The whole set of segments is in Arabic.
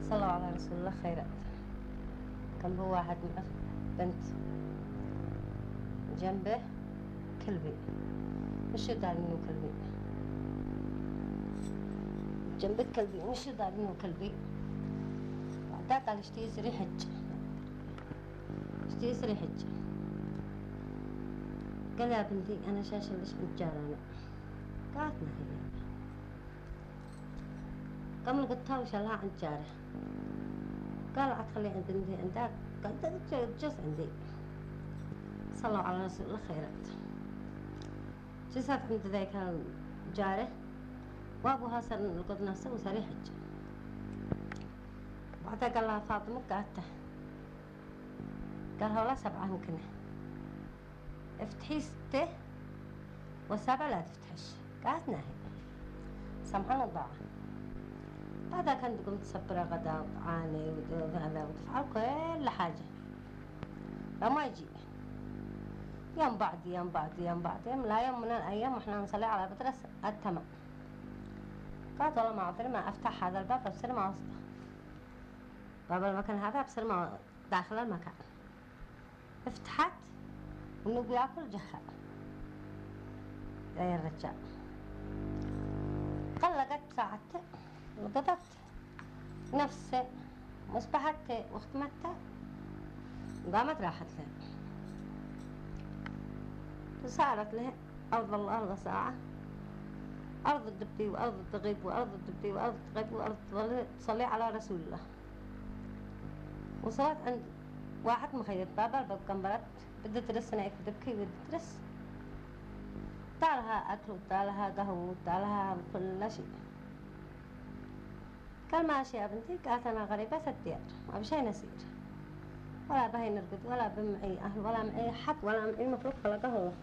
صلوا على رسول الله خيرات. كان هو واحد من بنت جنبه كلبي، مش يدار منه كلبي جنبك كلبي، مش يدار منه كلبي. بعدها قال اشتي يسري حج، اشتي يسري حج. قال يا بنتي أنا شاشة ليش متجارانة؟ قالت ما هي. قام قلتها وش لها عند جاره؟ قال أتخلي عند بنتي عندك؟ قال جس عندي. صلوا على رسول الله خيرات. جست عند ذاك الجاره وأبوها صار لقد نفسه وصار يحج. بعدها قال لها فاطمة قالته، قال هؤلاء 7 ممكن افتحي 6 والسابع لا تفتحش. قالت ناهي سمعنا الضاعة. بعدها كانت تقوم تصبر غدا وتعاني وتفعل كل حاجة فما يجي. يوم بعد يوم لا يوم من الأيام وإحنا نصلي على بطرس التمام. قالت والله ما أقدر ما أفتح هذا الباب بصير ما وسطه، باب المكان هذا بصير ما داخل المكان. فتحت والنوب ياكل جهة يا الرجال. قلقت ساعته وقضت نفسه مصبحت واختمتها وقامت راحت له. فصارت له أرض الله ساعة، أرض الدبي وأرض التغيب وأرض الدبي وأرض التغيب وأرض تصلي على رسول الله. وصلت عند واحد مخيط بابا الباب كمبرت بدها ترس هناك تبكي بدها ترس. طالها أكل وطالها قهوة وطالها كل شيء. قال ماشي يا بنتي، قالت أنا غريبة 6 ديار ما بشي نسير ولا بهي نرقد ولا بمعي أهل ولا معي حد ولا معي مخلوق خلقه الله.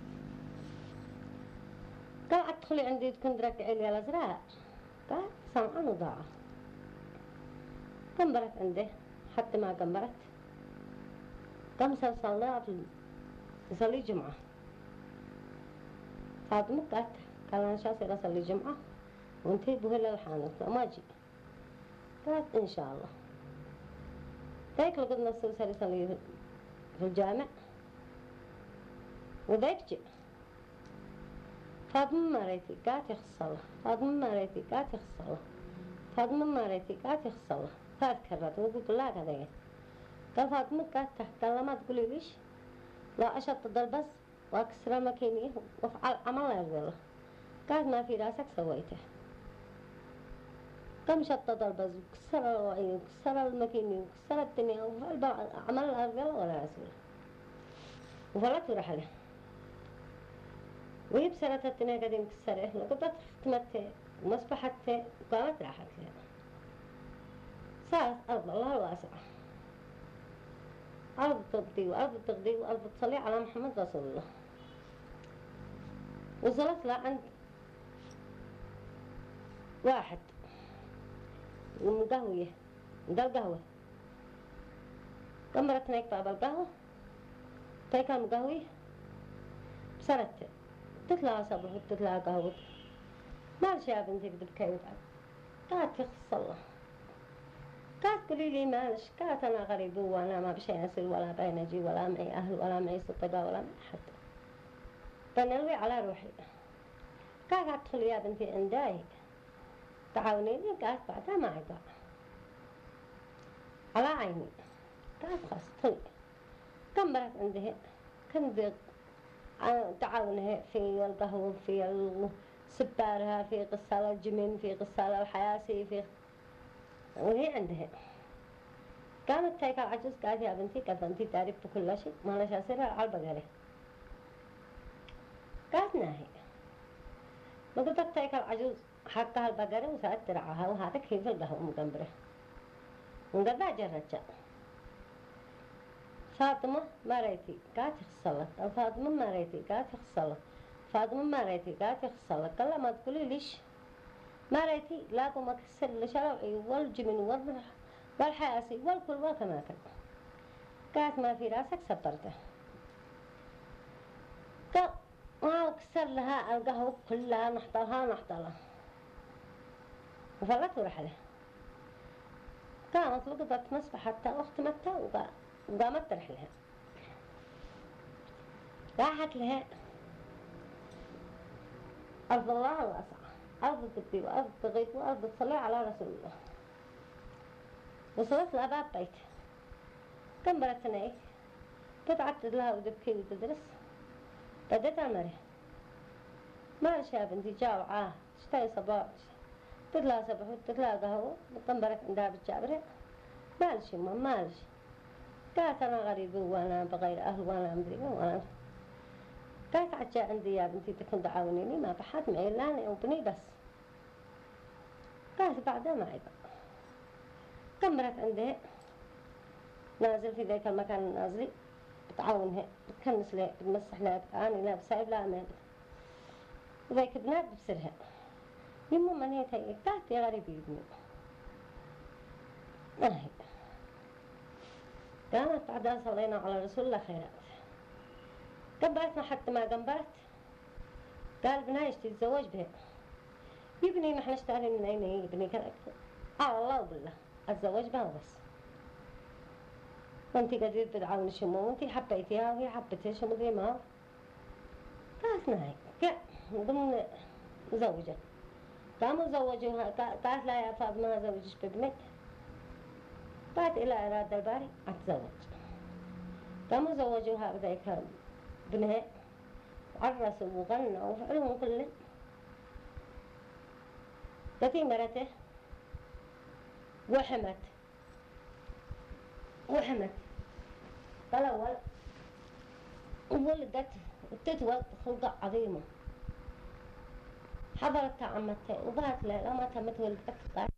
قال أدخلي عندي تكون تركعي لي الأزرار. قال سمعا وضاعة. قنبرت عنده حتى ما قنبرت قام صلى يصلي جمعة. فاطمة قالت قال أنا شاصير أصلي جمعة وانتي بهلا الحانوت وما أجي. قالت إن شاء الله. ذاك لقد نصر صار يصلي في الجامع وذاك جاء. فاطمة ما ريتي قالت يخص الله، فاطمة ما ريتي قالت يخص الله، فاطمة ما ريتي قالت يخص الله. 3 كرات وقلت لها كذا. قال فاطمة قالت قال ما تقولي ليش لا أشطط البس وأكسر مكيني وافعل عمل لا يرضي الله. قالت ما في راسك سويته. قام شطط البس وكسر الوعي وكسر المكيني وكسر الدنيا وفعل عمل لا يرضي الله ولا رسوله. وفلت ورحله وهي بسرت الدنيا قاعدة مكسره لقد اختمت ومصبحت وقامت راحت لها. صارت أرض الله الواسعة، أرض تقضي وأرض تقضي وأرض تصلي على محمد رسول الله. وصلت لعند واحد ومقهوية ده القهوة. قمرت هناك باب القهوة تايكا مقهوية بسرت تطلع صبح وتطلع قهوة. مالش يا بنتي بتبكي وتعب. قالت يخص الله. قالت قولي لي مالش. قالت أنا غريبة وأنا ما بشي أسل ولا بين أجي ولا معي أهل ولا معي صدقاء ولا معي أحد. بنلوي على روحي. قالت أدخل يا بنتي عندي تعاونيني. قالت بعدها ما عقا على عيني. قالت خلاص ادخلي. كمبرت عندها كنت تعاونها في القهوة في السبارها في غسالة الجمين في غسالة الحياسي في وهي عندها. قامت تايك العجوز قالت يا بنتي قالت أنتي تعرف بكل شيء ما لش أسيرها على البقرة. قالت ناهي. وقلت تايك العجوز حقها البقرة وسأت ترعاها وهذا كيف القهوة مقنبرة وقضى جرجة. فاطمة ما ريتي قالت يخصلك. فاطمة ما ريتي قالت يخصلك. فاطمة ما ريتي قالت يخصلك. قال لا ما تقولي ليش ما ريتي لا قوم أكسر لشرعي والجمن والحياسي والكل وكما كان. قالت ما في راسك سبرته. قال ما أكسر لها القهوة كلها نحطلها وفلت ورحله. قامت وقضت مسبح حتى أخت متى وقامت تروح لها. راحت لها أرض الله الواسعة، أرض تبكي وأرض تغيث وأرض تصلي على رسول الله. وصلت لها باب بيتها، كملت هناك تتعتد لها وتبكي وتدرس. بدتها مرة مالش يا بنتي جاوعة اشتهي صباح، تطلع صبح وتطلع قهوة وكملت عندها بالجابرة. مالش يما مالش، قالت أنا غريبة وأنا بغير أهل وأنا مدري وأنا. قالت عجا عندي يا بنتي تكون تعاونيني، ما بحد معي إلا أنا وابني بس. قالت بعدها معي بقى. كملت عندها نازل في ذاك المكان النازلي بتعاونها بتكنس لها بتمسح لها بتعاني لها بسايب لها أمان وذاك بنات بسرها. يما منيت هيك قالت يا غريبة ابني ما هي. قامت بعدها صلينا على رسول الله خيرات. قبلتنا حتى ما قنبرت قال بناي اشتي تتزوج بها. يبني نحن اشتهرين من أين يبني كذا الله وبالله أتزوج بها وبس. وانتي قدرت تدعون شمو وانتي حبيتيها وهي حبتها شمو ذي ما قالت ناي ضمن مزوجة. قاموا زوجوها قالت لا يا فاطمة زوجش بابنك. قالت إلى إرادة الباري أتزوج. قاموا زوجوها بذيك ابنها وعرسوا وغنوا وفعلهم كلهم. تتي مرته وحمت فالأول ولدت وتتولد خلقة عظيمة. حضرتها عمتها وبات لها لما تمت ولدت قالت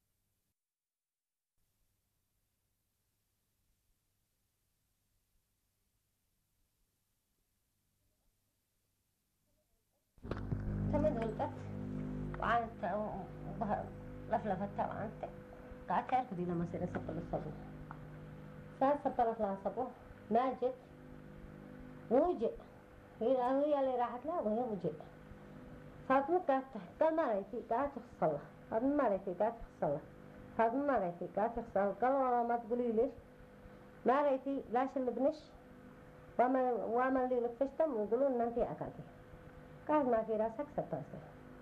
تمت ولدت وعانت لفلفتها وعانت. قالت تركضي لما سير سبل الصبوح. سبلت لها صبوح ما جت وجئ هي اللي راحت لها وهي وجئ. فاطمة قال ما رأيتي قالت تخصلها. فاطمة ما رأيتي قالت تخصلها. فاطمة ما رأيتي قالت تخصلها. قال والله ما تقولي ليش ما رأيتي لاش اللي بنش وما اللي لك فشتم ويقولون ان انتي اكلتي. قالت ما في راسك سباسة.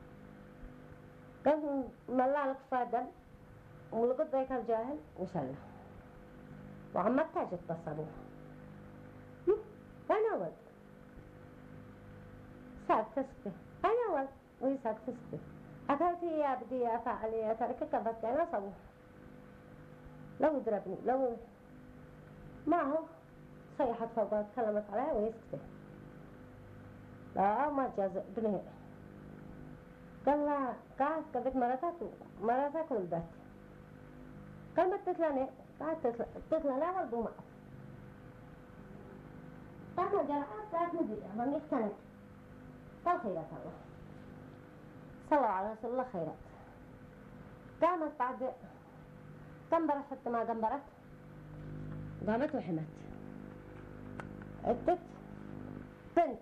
قال ملا لك فادم ولقد ذيك الجاهل وشله وعمتها جت بالصبوح. أنا ولد ساك تسكي أنا ولد ويساك تسكي أكلتي يا بدي يا فعلي يا تركك كفت أنا صبوح. لو يضربني لو ما هو صيحت فوقها تكلمت عليها ويسكتي. لا ما جاز ابنه. قال لها قالت قبل مرتك ولدت. قال ما تتلاني قالت تتلاني ولد وما قالت ما جرعت قالت مديئة من اقتنت. قال خيرات الله صلوا على رسول الله خيرات. قامت بعد قنبرت حتى ما قنبرت قامت وحمت. عدت بنت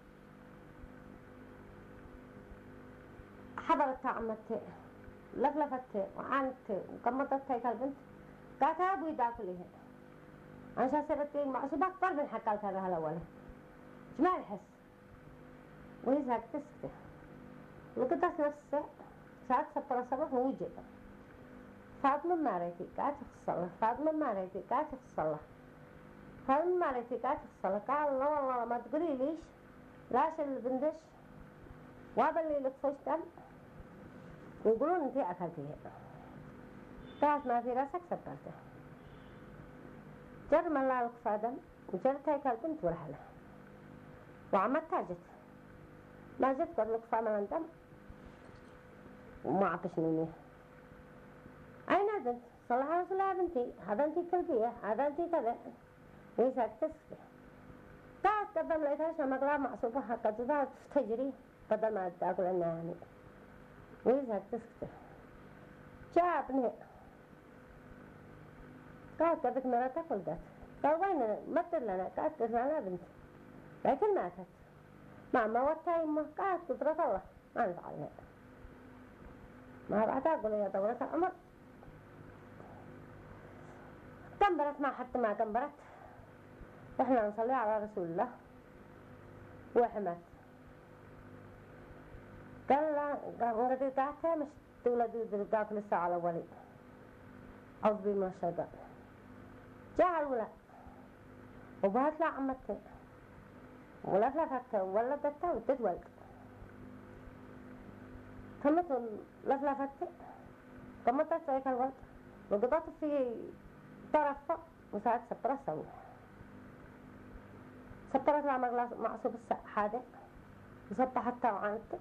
حضرتها عمتها لفلفتها وعانتها وقمطتها هيك البنت. قالت يا أبوي داكليها عشان سبتي المعصوبة أكبر من حكالتها لها الأولى جمع الحس. وهي ساكت تسكته وقدت نفسها ساعات سبر الصبح ووجد. فاطمة ما رأيتي قالت تخصلها. فاطمة ما رأيتي قالت تخصلها. فاطمة ما رأيتي قالت تخصلها. قال الله والله ما تقولي ليش لاش اللي بندش وهذا اللي لك فشتم ويقولون انتي أكلتيها. قالت ما في راسك سبرته. جر ملا لك فادم وجرت هيك البنت ورحلها وعمتها جت ما جت قبل لك فامل دم وما عطشني. أين البنت؟ صلى الله عليه وسلم بنتي هذا أنتي كلبية هذا أنتي كذا. ويساك تسكي. قالت قبل لقيتهاش مقلاب معصوبة حقا تذات تجري بدل ما تأكل لنا يعني. ويساك تسكي. جاء ابنها قالت قبل مرتك ولدت. قال وين مثل لنا؟ قالت لنا بنتي لكن ماتت. مع موتها يمه قالت قدرة الله ما نفعلها. ما بعد أقول يا دورة الأمر قنبرت ما حتى ما قنبرت، وإحنا نصلي على رسول الله وحمد. قال لا قد قعدتها مش تولدوا درقاك لسه على ولي أعوذ بالله من الشيطان. جاء الولد وبهت لا عمتها ولا فلفتها ولدتها وتتولد. تمت لفلفتها تمت تسعيك الولد وقضت في طرفها وساعد سبرة سوي سبرت لها مغلاس معصوب السحادة وسبحتها وعنتها.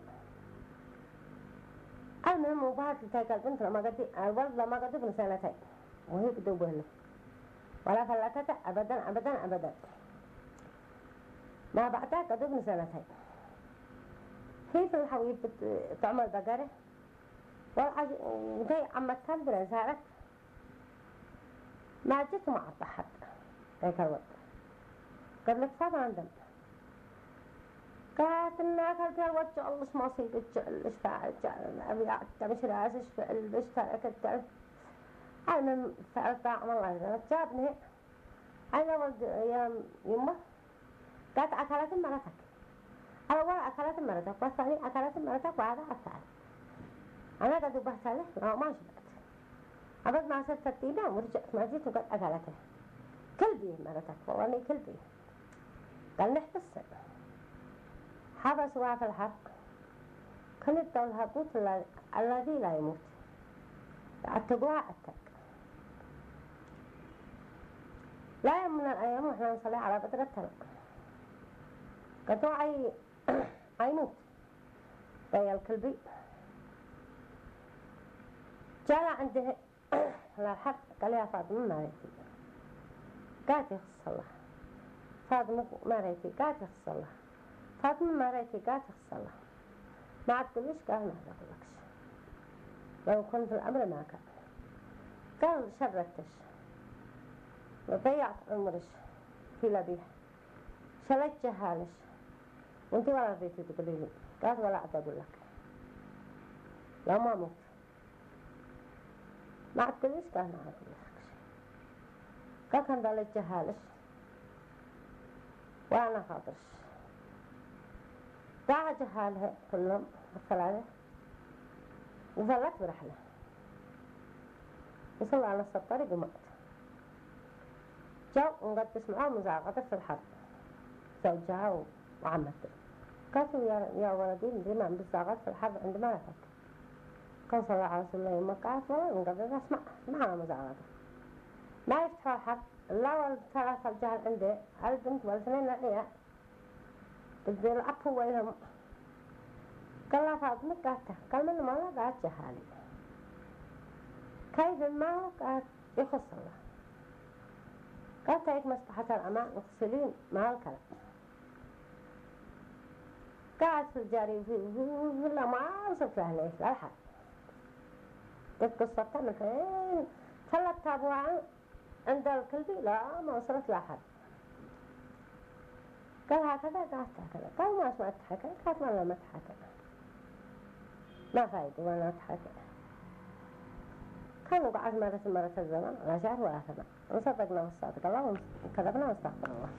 المهم وبهت لتاك البنت لما قد الولد لما قد ابن سنتين وهي بدوبه له ولا فلتته أبدا أبدا أبدا. ما بعدها قد ابن سنتين هي في الحويب تعمل بقرة وجاي عمتها البنت سارت ما جت وما عطحت ذاك الوقت. قال لك صار عندنا قالت الناس هل الوقت جعلش ما صيد جعلش فعل جعل أبي أعطى مش راسش فعل بش تركت أنا فعلت أعمل الله جابني أنا ولد يا يمه قالت أكلت مرتك أول أكلت مرتك والثاني أكلت مرتك وهذا الثالث. أنا قد بحثله لا ما شبعت أبد ما صرت ترتيبه ورجعت ما جيت وقد أكلته كلبي مرتك وأني كلبي. قال نحبس حبسوها في الحرب كانت الهبوط الذي لا يموت عتقوها عتق. لا يوم من الأيام وإحنا نصلي على بدر التلق قدوا عينوت ضي الكلبي جاء عنده للحرب قال يا فاطمة ما ريتي قالت يخص الله فاطمة ما ريتي قالت يخص الله فاطمة ما ريتي قالت يخص الله ما عاد تقوليش قال ما أقولكش لو كنت في الأمر ما كان قال شرتش وضيعت عمرش في لبيح شلت جهالش وانت ولا رضيتي تقولي لي قالت ولا عاد أقول لك لا ما موت ما عاد تقوليش قال ما عاد أقول لك قال كان ضلت جهالش وأنا خاطرش ضاع جهالها كلهم الثلاثة وظلت برحلة وصلوا على نص الطريق ومات. جو وقد تسمعوا مزعقة في الحرب زوجها وعمته قالوا يا ولدي مدري ما بزعقات في الحرب عندما رفت. قال صلى الله عليه وسلم يوم قالت ولا نقدر نسمع معنا مزعقة ما يفتحوا الحرب لا ولد ثلاثة الجهل عنده البنت والاثنين العيال بدي الأب هو يهم. قال لا فاطمة قالت قال من ما لا قالت جهالي كيف ما قالت يخص الله قالت هيك مصلحة الأمان وغسلين مع الكلام. قالت في الجاري في لا ما وصلت له ليش لا الحد قلت قصتها من حين ثلاث تابوعا عند الكلبي لا ما وصلت له حد. قال هكذا قالت هكذا قال ما سمعت حكا قالت ما لما تحكى ما فايدة وانا تحكى. كانوا قعد مرة الزمان لا شهر ولا سنة وصدقنا والصادق الله وكذبنا واستغفر الله.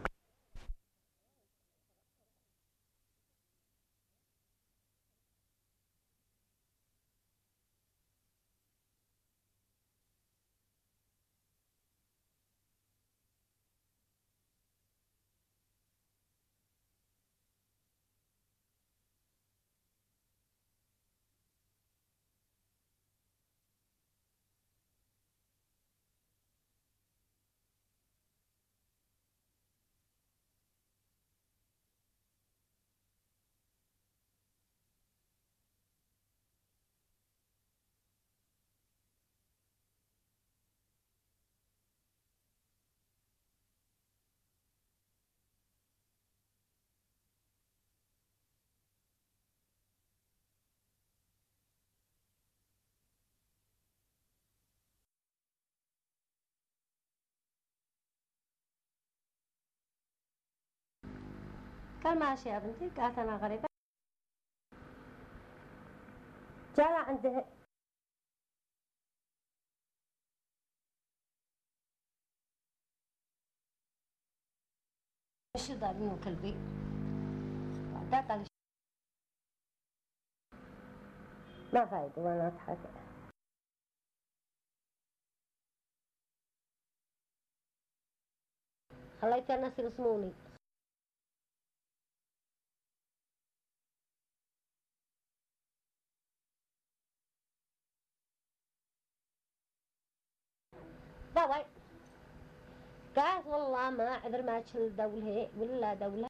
قال ماشي يا بنتي قالت أنا غريبة. جاء عنده ايش دار انه كلبي بعدها قال ما فايدة وانا اضحك. خليت الناس يرسموني. ضوي قالت والله ما عذر ما تشل دولة ولا دولة